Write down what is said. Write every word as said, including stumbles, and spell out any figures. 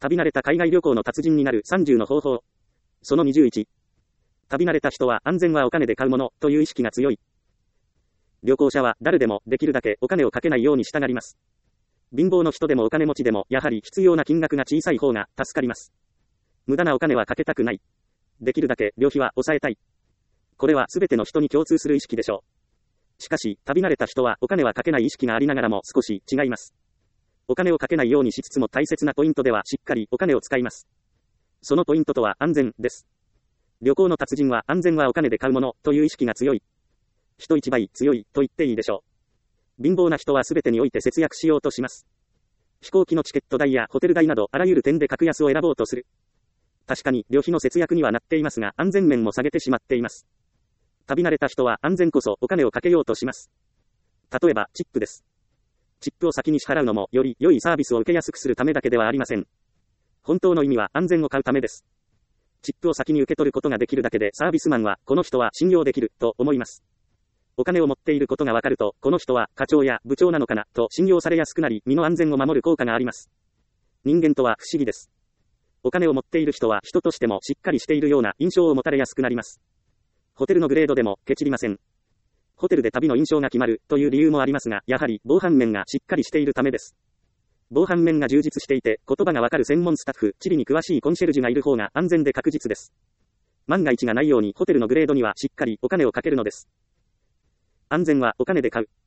旅慣れた海外旅行の達人になるさんじゅうの方法。そのにじゅういち。旅慣れた人は安全はお金で買うものという意識が強い。旅行者は誰でもできるだけお金をかけないようにしたがります。貧乏の人でもお金持ちでもやはり必要な金額が小さい方が助かります。無駄なお金はかけたくない。できるだけ旅費は抑えたい。これはすべての人に共通する意識でしょう。しかし、旅慣れた人はお金はかけない意識がありながらも少し違います。お金をかけないようにしつつも大切なポイントではしっかりお金を使います。そのポイントとは安全です。旅行の達人は安全はお金で買うものという意識が強い。人一倍強いと言っていいでしょう。貧乏な人はすべてにおいて節約しようとします。飛行機のチケット代やホテル代などあらゆる点で格安を選ぼうとする。確かに旅費の節約にはなっていますが安全面も下げてしまっています。旅慣れた人は安全こそお金をかけようとします。例えばチップです。チップを先に支払うのもより良いサービスを受けやすくするためだけではありません。本当の意味は安全を買うためです。チップを先に受け取ることができるだけでサービスマンはこの人は信用できると思います。お金を持っていることがわかるとこの人は課長や部長なのかなと信用されやすくなり身の安全を守る効果があります。人間とは不思議です。お金を持っている人は人としてもしっかりしているような印象を持たれやすくなります。ホテルのグレードでもケチりません。ホテルで旅の印象が決まるという理由もありますが、やはり防犯面がしっかりしているためです。防犯面が充実していて言葉がわかる専門スタッフ、地理に詳しいコンシェルジュがいる方が安全で確実です。万が一がないようにホテルのグレードにはしっかりお金をかけるのです。安全はお金で買う。